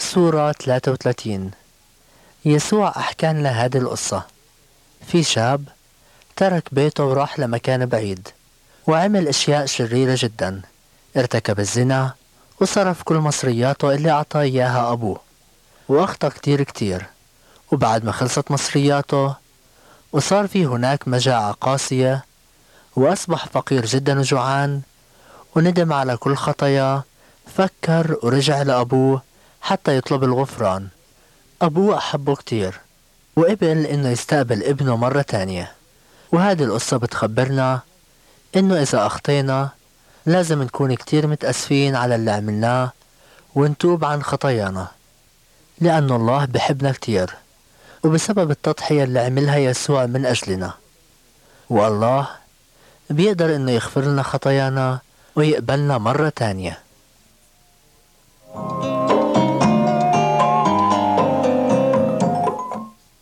الصورة 33. يسوع أحكى لنا هذه القصة. في شاب ترك بيته وراح لمكان بعيد وعمل أشياء شريرة جدا. ارتكب الزنا وصرف كل مصرياته اللي أعطاه إياها أبوه، وأخطأ كتير. وبعد ما خلصت مصرياته وصار في هناك مجاعة قاسية، وأصبح فقير جدا وجوعان، وندم على كل خطاياه. فكر ورجع لأبوه حتى يطلب الغفران. أبوه أحبه كتير وقبل إنه يستقبل ابنه مرة تانية. وهذه القصة بتخبرنا إنه إذا أخطينا لازم نكون كتير متأسفين على اللي عملناه ونتوب عن خطايانا، لأن الله بحبنا كتير وبسبب التضحية اللي عملها يسوع من أجلنا. والله بيقدر إنه يغفر لنا خطايانا ويقبلنا مرة تانية.